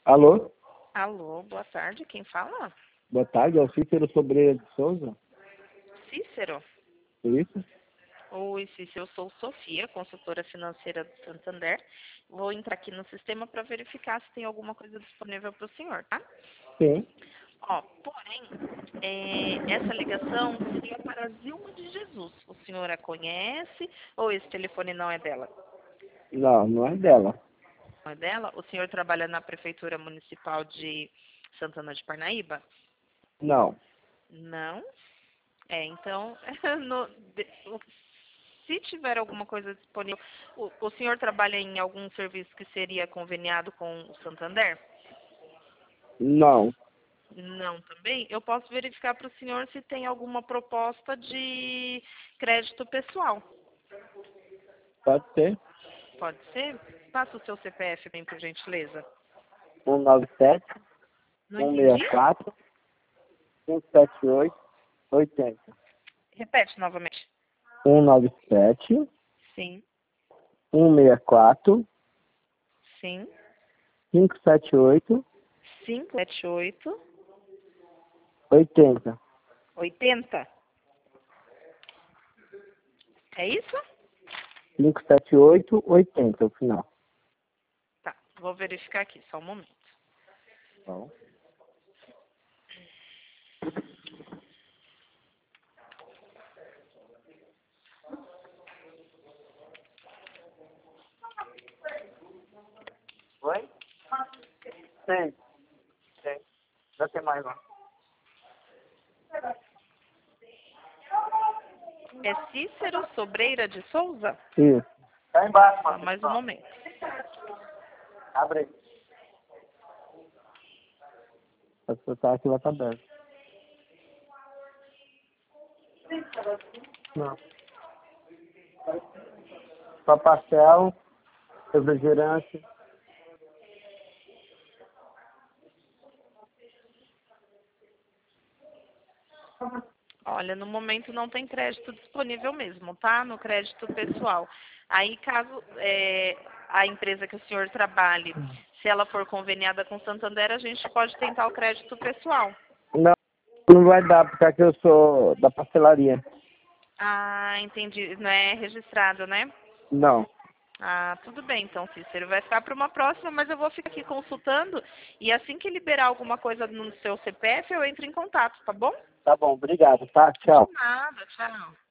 Alô? Alô, boa tarde, quem fala? Boa tarde, é o Cícero Sobreira de Souza. Cícero. Isso? Oi, Cícero, eu sou Sofia, consultora financeira do Santander. Vou entrar aqui no sistema para verificar se tem alguma coisa disponível para o senhor, tá? Sim. Ó, porém, essa ligação seria para a Zilma de Jesus. O senhor a conhece ou esse telefone não é dela? Não, não é dela. Não é dela? O senhor trabalha na Prefeitura Municipal de Santana de Parnaíba? Não. Não? Então, se tiver alguma coisa disponível, o senhor trabalha em algum serviço que seria conveniado com o Santander? Não. Não, também? Eu posso verificar para o senhor se tem alguma proposta de crédito pessoal. Pode ser? Pode ser? Passa o seu CPF bem, por gentileza. 197, Não entendi? 164, 578, 80. Repete novamente. 197, Sim, 164, sim. 578, 578 80. 80. É isso? 578, 80, o final. Tá, vou verificar aqui, só um momento. Bom. Oi? Tem. Tem. Já tem mais lá. É Cícero Sobreira de Souza? Isso. Tá embaixo, Só mano. mais um momento. Abre aí. Essa tá aqui vai estar aberta. Não. Só pastel, refrigerante. Olha, no momento não tem crédito disponível mesmo, tá? No crédito pessoal. Aí, caso a empresa que o senhor trabalhe, se ela for conveniada com o Santander, a gente pode tentar o crédito pessoal. Não, não vai dar, porque aqui eu sou da pastelaria. Ah, entendi. Não é registrado, né? Não. Ah, tudo bem, então, Cícero. Vai ficar para uma próxima, mas eu vou ficar aqui consultando e assim que liberar alguma coisa no seu CPF, eu entro em contato, tá bom? Tá bom, obrigado, tá? De Tchau. nada, tchau.